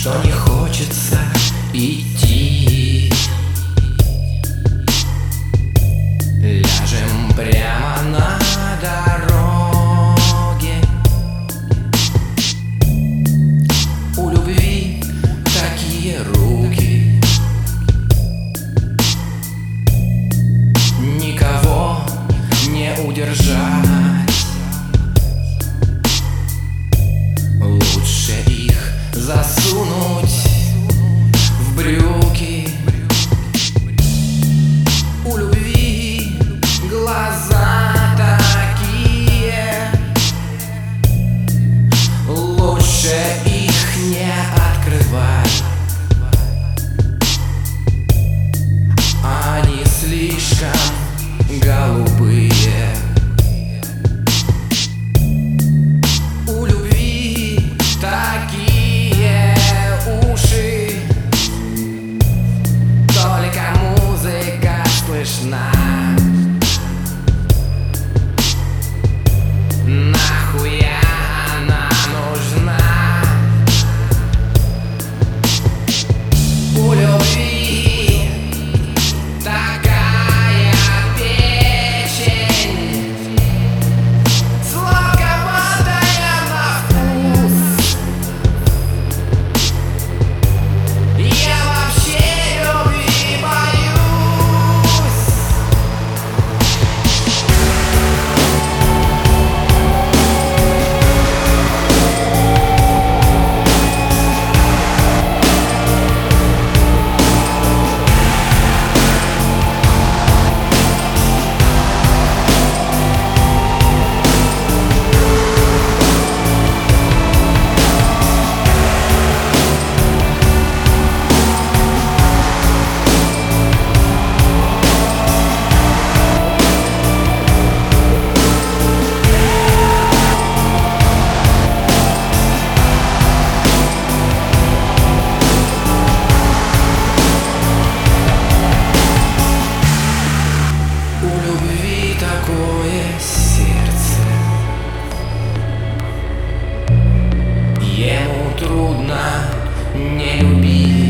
что не хочется идти. Ляжем прямо на дороге. У любви такие руки, никого не удержать. Лучше их засунуть в брюки. У любви глаза такие, лучше их не открывать. Они слишком голубые. У любви такие уши, только музыка слышна. Нахуя она нужна? У любви такая печень, сладковатая на вкус. Я вообще любви боюсь. У любви такое сердце, ему трудно не любить.